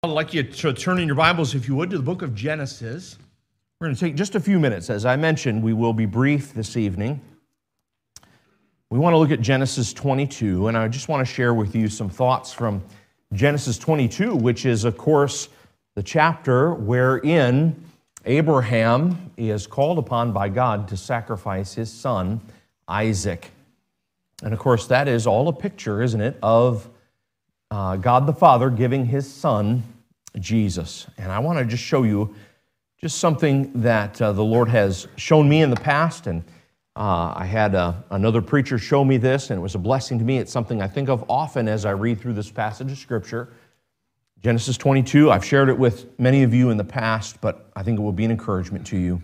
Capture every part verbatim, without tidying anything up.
I'd like you to turn in your Bibles, if you would, to the book of Genesis. We're going to take just a few minutes. As I mentioned, we will be brief this evening. We want to look at Genesis twenty-two, and I just want to share with you some thoughts from Genesis twenty-two, which is, of course, the chapter wherein Abraham is called upon by God to sacrifice his son, Isaac. And, of course, that is all a picture, isn't it, of Uh, God the Father giving his son, Jesus. And I want to just show you just something that uh, the Lord has shown me in the past. And uh, I had uh, another preacher show me this, and it was a blessing to me. It's something I think of often as I read through this passage of Scripture. Genesis twenty-two, I've shared it with many of you in the past, but I think it will be an encouragement to you.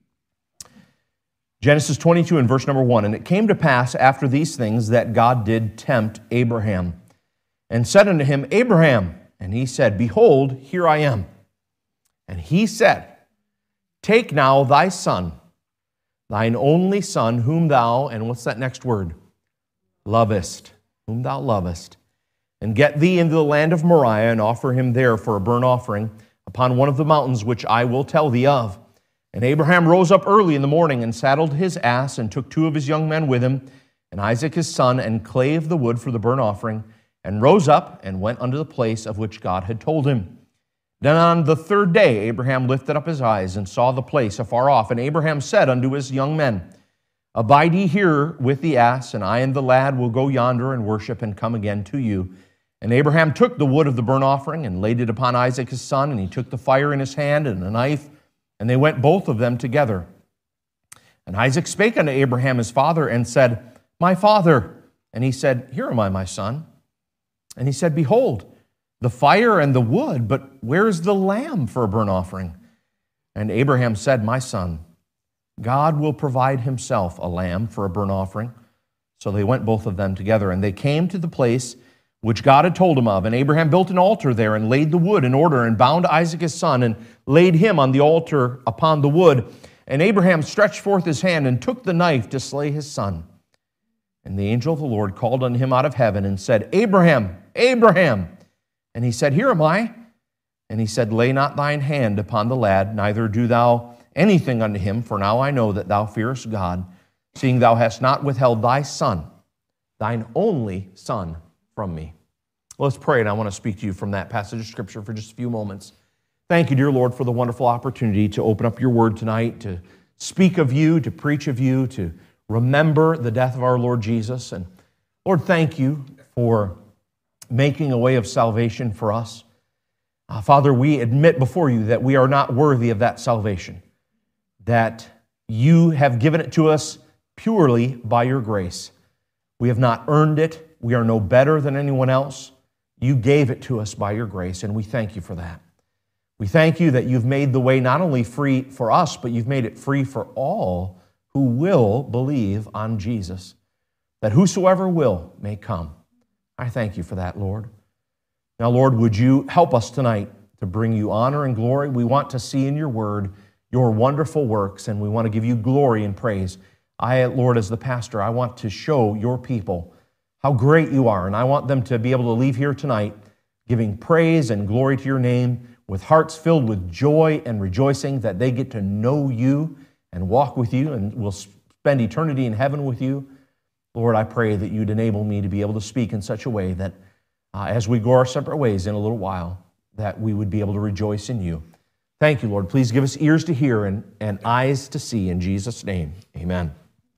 Genesis twenty-two and verse number one, "And it came to pass after these things that God did tempt Abraham, and said unto him, Abraham. And he said, Behold, here I am. And he said, Take now thy son, thine only son, whom thou," and what's that next word? "Lovest," whom thou lovest, "and get thee into the land of Moriah, and offer him there for a burnt offering upon one of the mountains which I will tell thee of. And Abraham rose up early in the morning, and saddled his ass, and took two of his young men with him, and Isaac his son, and clave the wood for the burnt offering, and rose up and went unto the place of which God had told him. Then on the third day Abraham lifted up his eyes and saw the place afar off. And Abraham said unto his young men, Abide ye here with the ass, and I and the lad will go yonder and worship and come again to you. And Abraham took the wood of the burnt offering and laid it upon Isaac his son, and he took the fire in his hand and a knife, and they went both of them together. And Isaac spake unto Abraham his father and said, My father. And he said, Here am I, my son. And he said, Behold, the fire and the wood, but where is the lamb for a burnt offering? And Abraham said, My son, God will provide himself a lamb for a burnt offering. So they went both of them together, and they came to the place which God had told him of. And Abraham built an altar there, and laid the wood in order, and bound Isaac his son, and laid him on the altar upon the wood. And Abraham stretched forth his hand, and took the knife to slay his son. And the angel of the Lord called unto him out of heaven, and said, Abraham, Abraham. And he said, Here am I. And he said, Lay not thine hand upon the lad, neither do thou anything unto him, for now I know that thou fearest God, seeing thou hast not withheld thy son, thine only son, from me. Let's pray, and I want to speak to you from that passage of Scripture for just a few moments. Thank you, dear Lord, for the wonderful opportunity to open up your word tonight, to speak of you, to preach of you, to remember the death of our Lord Jesus. And Lord, thank you for making a way of salvation for us. Uh, Father, we admit before you that we are not worthy of that salvation, that you have given it to us purely by your grace. We have not earned it. We are no better than anyone else. You gave it to us by your grace, and we thank you for that. We thank you that you've made the way not only free for us, but you've made it free for all who will believe on Jesus, that whosoever will may come. I thank you for that, Lord. Now, Lord, would you help us tonight to bring you honor and glory? We want to see in your word your wonderful works, and we want to give you glory and praise. I, Lord, as the pastor, I want to show your people how great you are, and I want them to be able to leave here tonight giving praise and glory to your name with hearts filled with joy and rejoicing that they get to know you and walk with you and will spend eternity in heaven with you. Lord, I pray that you'd enable me to be able to speak in such a way that uh, as we go our separate ways in a little while, that we would be able to rejoice in you. Thank you, Lord. Please give us ears to hear and, and eyes to see. In Jesus' name, amen.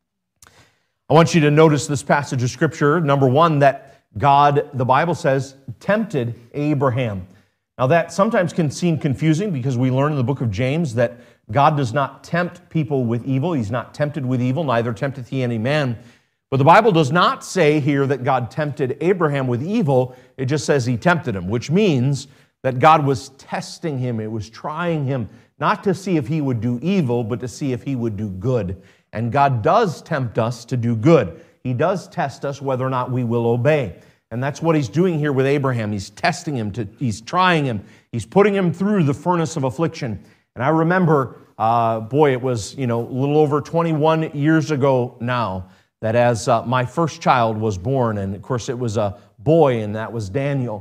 I want you to notice this passage of Scripture, number one, that God, the Bible says, tempted Abraham. Now that sometimes can seem confusing because we learn in the book of James that God does not tempt people with evil. He's not tempted with evil, neither tempteth he any man. But the Bible does not say here that God tempted Abraham with evil. It just says he tempted him, which means that God was testing him. It was trying him, not to see if he would do evil, but to see if he would do good. And God does tempt us to do good. He does test us whether or not we will obey. And that's what he's doing here with Abraham. He's testing him, to, he's trying him, he's putting him through the furnace of affliction. And I remember, uh, boy, it was, you know, a little over twenty-one years ago now, that as uh, my first child was born, and of course it was a boy, and that was Daniel.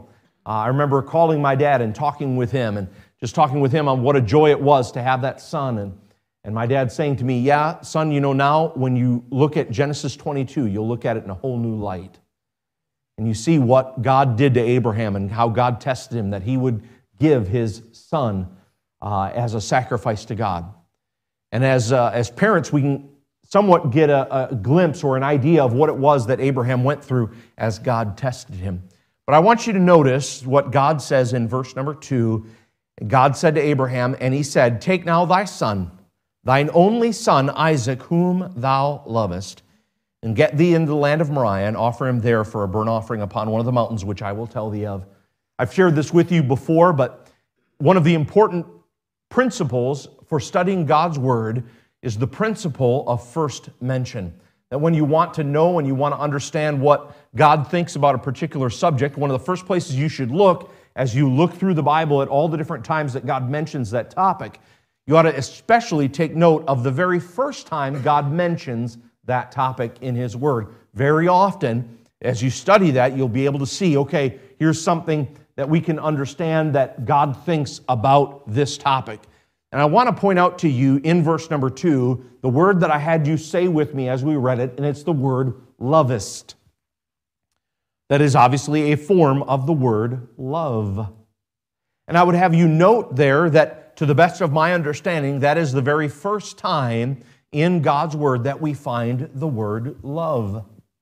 Uh, I remember calling my dad and talking with him and just talking with him on what a joy it was to have that son. And, and my dad saying to me, yeah, son, you know, now when you look at Genesis twenty-two, you'll look at it in a whole new light. And you see what God did to Abraham and how God tested him, that he would give his son uh, as a sacrifice to God. And as, uh, as parents, we can somewhat get a, a glimpse or an idea of what it was that Abraham went through as God tested him. But I want you to notice what God says in verse number two. God said to Abraham, and he said, take now thy son, thine only son Isaac, whom thou lovest, and get thee into the land of Moriah, and offer him there for a burnt offering upon one of the mountains, which I will tell thee of. I've shared this with you before, but one of the important principles for studying God's Word is the principle of first mention. That when you want to know and you want to understand what God thinks about a particular subject, one of the first places you should look as you look through the Bible at all the different times that God mentions that topic, you ought to especially take note of the very first time God mentions that topic in His Word. Very often, as you study that, you'll be able to see, okay, here's something that we can understand that God thinks about this topic. And I want to point out to you in verse number two, the word that I had you say with me as we read it, and it's the word lovest. That is obviously a form of the word love. And I would have you note there that, to the best of my understanding, that is the very first time in God's Word that we find the word love.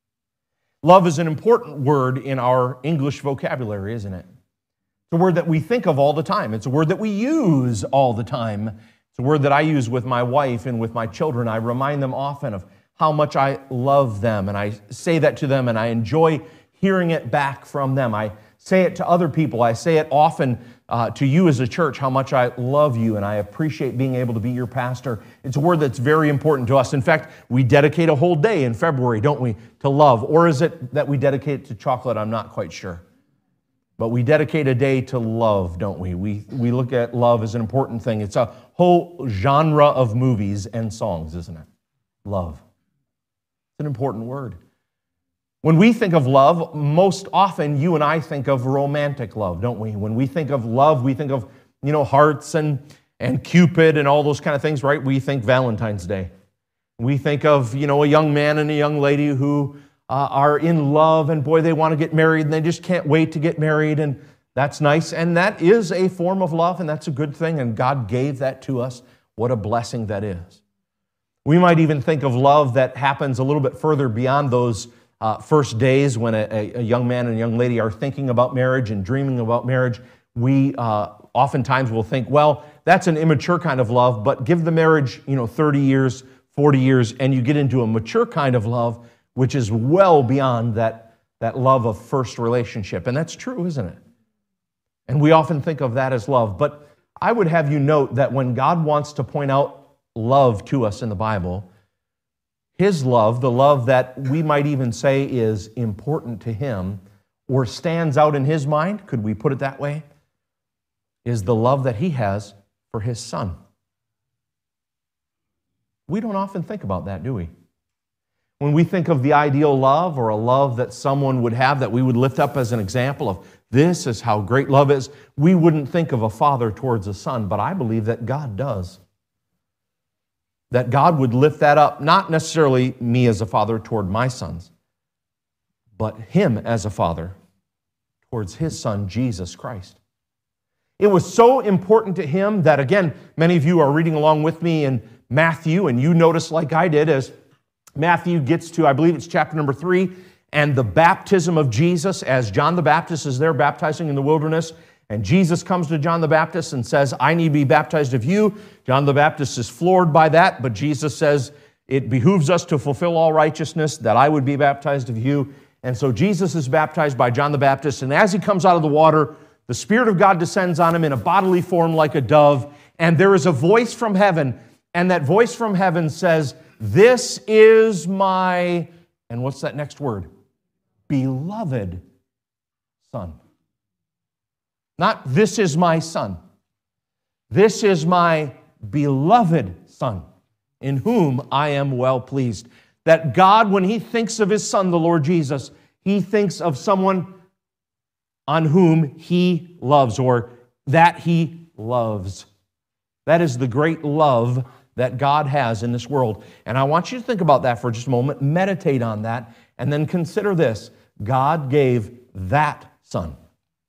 Love is an important word in our English vocabulary, isn't it? It's a word that we think of all the time. It's a word that we use all the time. It's a word that I use with my wife and with my children. I remind them often of how much I love them, and I say that to them, and I enjoy hearing it back from them. I say it to other people. I say it often uh, to you as a church, how much I love you, and I appreciate being able to be your pastor. It's a word that's very important to us. In fact, we dedicate a whole day in February, don't we, to love? Or is it that we dedicate it to chocolate? I'm not quite sure. But we dedicate a day to love, don't we? We we look at love as an important thing. It's a whole genre of movies and songs, isn't it? Love. It's an important word. When we think of love, most often you and I think of romantic love, don't we? When we think of love, we think of, you know, hearts and, and Cupid and all those kind of things, right? We think Valentine's Day. We think of, you know, a young man and a young lady who Uh, are in love, and boy, they want to get married, and they just can't wait to get married, and that's nice, and that is a form of love, and that's a good thing, and God gave that to us. What a blessing that is. We might even think of love that happens a little bit further beyond those uh, first days when a, a young man and a young lady are thinking about marriage and dreaming about marriage. We uh, oftentimes will think, well, that's an immature kind of love, but give the marriage, you know, thirty years, forty years, and you get into a mature kind of love, which is well beyond that, that love of first relationship. And that's true, isn't it? And we often think of that as love. But I would have you note that when God wants to point out love to us in the Bible, His love, the love that we might even say is important to Him or stands out in His mind, could we put it that way, is the love that He has for His Son. We don't often think about that, do we? When we think of the ideal love or a love that someone would have that we would lift up as an example of this is how great love is, we wouldn't think of a father towards a son, but I believe that God does. That God would lift that up, not necessarily me as a father toward my sons, but Him as a father towards His Son, Jesus Christ. It was so important to Him that, again, many of you are reading along with me in Matthew, and you notice like I did as Matthew gets to, I believe it's chapter number three, and the baptism of Jesus as John the Baptist is there baptizing in the wilderness. And Jesus comes to John the Baptist and says, I need to be baptized of you. John the Baptist is floored by that, but Jesus says, it behooves us to fulfill all righteousness that I would be baptized of you. And so Jesus is baptized by John the Baptist, and as he comes out of the water, the Spirit of God descends on him in a bodily form like a dove, and there is a voice from heaven, and that voice from heaven says, this is my, and what's that next word? Beloved Son. Not this is my Son. This is my beloved Son, in whom I am well pleased. That God, when He thinks of His Son, the Lord Jesus, He thinks of someone on whom he loves, or that he loves. That is the great love that God has in this world. And I want you to think about that for just a moment, meditate on that, and then consider this. God gave that Son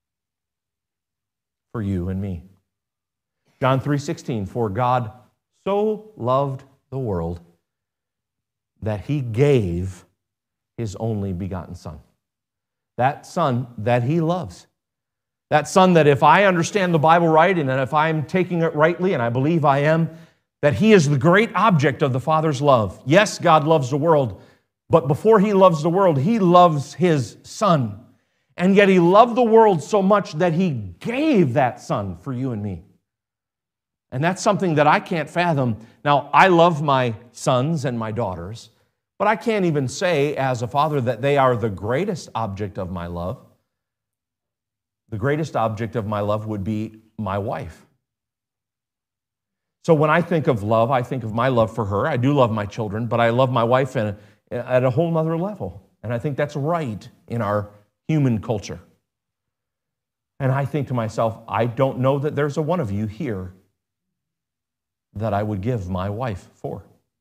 for you and me. John three sixteen, for God so loved the world that he gave his only begotten Son. That Son that he loves. That Son that, if I understand the Bible right, and if I'm taking it rightly, and I believe I am, that he is the great object of the Father's love. Yes, God loves the world, but before he loves the world, he loves his Son. And yet he loved the world so much that he gave that Son for you and me. And that's something that I can't fathom. Now, I love my sons and my daughters, but I can't even say as a father that they are the greatest object of my love. The greatest object of my love would be my wife. So when I think of love, I think of my love for her. I do love my children, but I love my wife in a, at a whole nother level. And I think that's right in our human culture. And I think to myself, I don't know that there's a one of you here that I would give my wife for.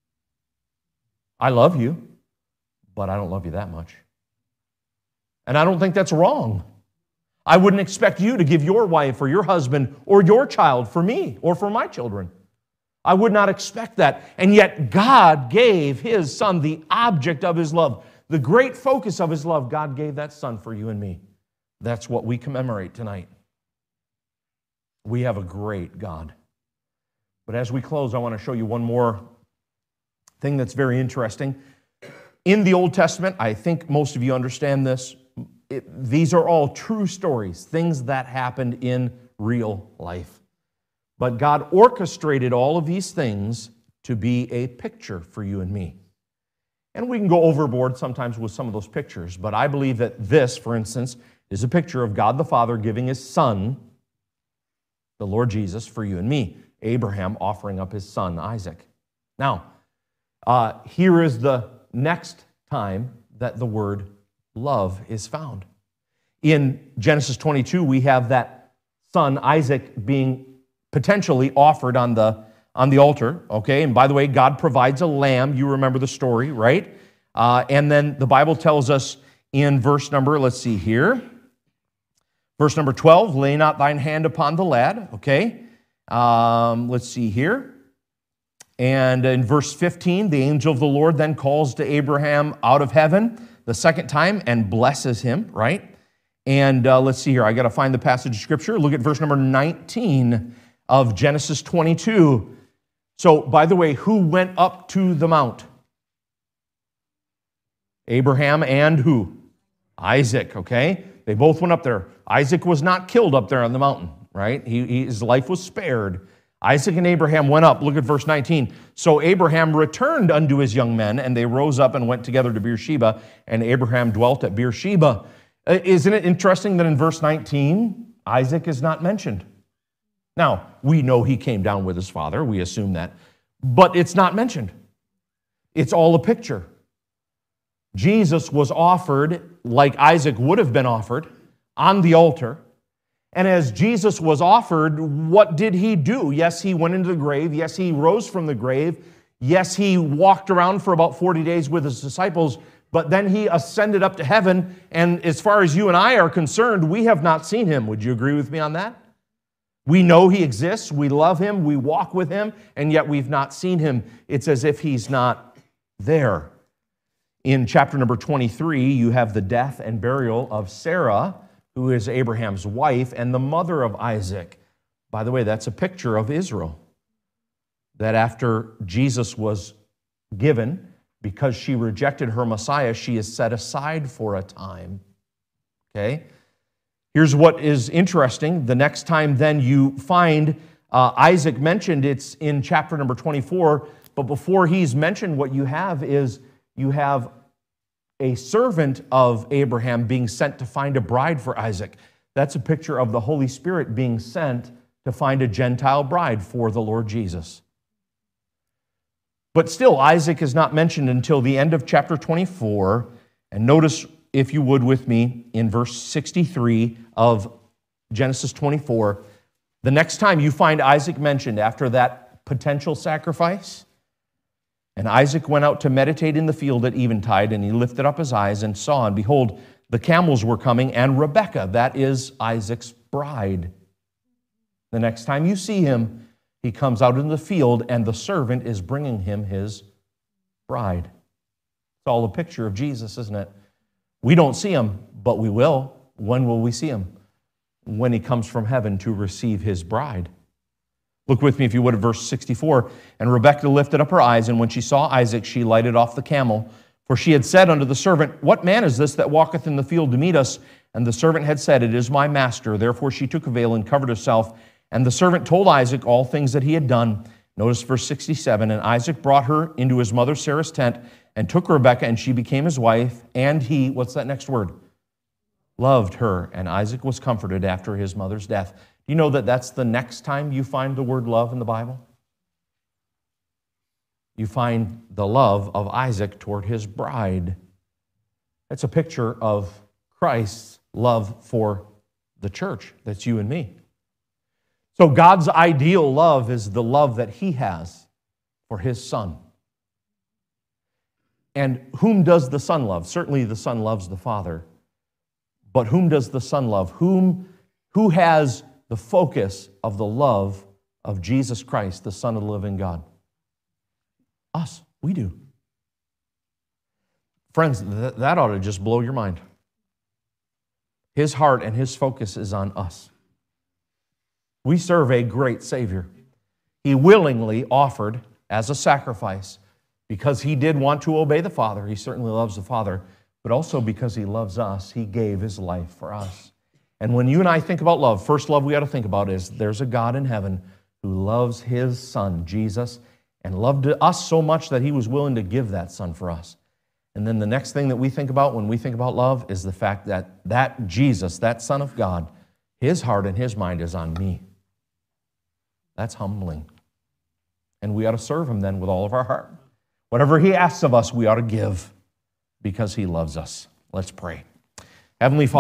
I love you, but I don't love you that much. And I don't think that's wrong. I wouldn't expect you to give your wife or your husband or your child for me or for my children. I would not expect that. And yet God gave his Son, the object of his love, the great focus of his love. God gave that Son for you and me. That's what we commemorate tonight. We have a great God. But as we close, I want to show you one more thing that's very interesting. In the Old Testament, I think most of you understand this, it, these are all true stories, things that happened in real life. But God orchestrated all of these things to be a picture for you and me. And we can go overboard sometimes with some of those pictures, but I believe that this, for instance, is a picture of God the Father giving his Son, the Lord Jesus, for you and me. Abraham offering up his son, Isaac. Now, uh, here is the next time that the word love is found. In Genesis twenty-two, we have that son, Isaac, being potentially offered on the, on the altar, okay? And by the way, God provides a lamb. You remember the story, right? Uh, and then the Bible tells us in verse number, let's see here, verse number twelve, lay not thine hand upon the lad, okay? Um, let's see here. And in verse fifteen, the angel of the Lord then calls to Abraham out of heaven the second time and blesses him, right? And uh, let's see here. I got to find the passage of Scripture. Look at verse number nineteen of Genesis twenty-two. So, by the way, who went up to the mount? Abraham and who? Isaac, okay? They both went up there. Isaac was not killed up there on the mountain, right? He, he, his life was spared. Isaac and Abraham went up. Look at verse nineteen. So Abraham returned unto his young men, and they rose up and went together to Beersheba, and Abraham dwelt at Beersheba. Isn't it interesting that in verse nineteen, Isaac is not mentioned? Now, we know he came down with his father. We assume that. But it's not mentioned. It's all a picture. Jesus was offered, like Isaac would have been offered, on the altar. And as Jesus was offered, what did he do? Yes, he went into the grave. Yes, he rose from the grave. Yes, he walked around for about forty days with his disciples, but then he ascended up to heaven. And as far as you and I are concerned, we have not seen him. Would you agree with me on that? We know he exists. We love him. We walk with him, and yet we've not seen him. It's as if he's not there. In chapter number twenty-three, you have the death and burial of Sarah, who is Abraham's wife and the mother of Isaac. By the way, that's a picture of Israel. That after Jesus was given, because she rejected her Messiah, she is set aside for a time. Okay? Here's what is interesting. The next time then you find uh, Isaac mentioned, it's in chapter number twenty-four, but before he's mentioned, what you have is you have a servant of Abraham being sent to find a bride for Isaac. That's a picture of the Holy Spirit being sent to find a Gentile bride for the Lord Jesus. But still, Isaac is not mentioned until the end of chapter twenty-four. And notice if you would, with me in verse sixty-three of Genesis twenty-four. The next time you find Isaac mentioned after that potential sacrifice, and Isaac went out to meditate in the field at eventide, and he lifted up his eyes and saw, and behold, the camels were coming, and Rebekah, that is Isaac's bride. The next time you see him, he comes out in the field, and the servant is bringing him his bride. It's all a picture of Jesus, isn't it? We don't see him, but we will. When will we see him? When he comes from heaven to receive his bride. Look with me, if you would, at verse sixty-four. And Rebekah lifted up her eyes, and when she saw Isaac, she lighted off the camel. For she had said unto the servant, What man is this that walketh in the field to meet us? And the servant had said, It is my master. Therefore she took a veil and covered herself. And the servant told Isaac all things that he had done. Notice verse sixty-seven. And Isaac brought her into his mother Sarah's tent, and took Rebekah, and she became his wife. And he, what's that next word? Loved her. And Isaac was comforted after his mother's death. Do you know that that's the next time you find the word love in the Bible? You find the love of Isaac toward his bride. It's a picture of Christ's love for the church. That's you and me. So God's ideal love is the love that he has for his Son. And whom does the Son love? Certainly the Son loves the Father. But whom does the Son love? Whom, who has the focus of the love of Jesus Christ, the Son of the living God? Us. We do. Friends, th- that ought to just blow your mind. His heart and his focus is on us. We serve a great Savior. He willingly offered as a sacrifice because he did want to obey the Father. He certainly loves the Father, but also because he loves us, he gave his life for us. And when you and I think about love, first love we got to think about is there's a God in heaven who loves his Son, Jesus, and loved us so much that he was willing to give that Son for us. And then the next thing that we think about when we think about love is the fact that that Jesus, that Son of God, his heart and his mind is on me. That's humbling. And we ought to serve him then with all of our heart. Whatever he asks of us, we ought to give because he loves us. Let's pray. Heavenly Father,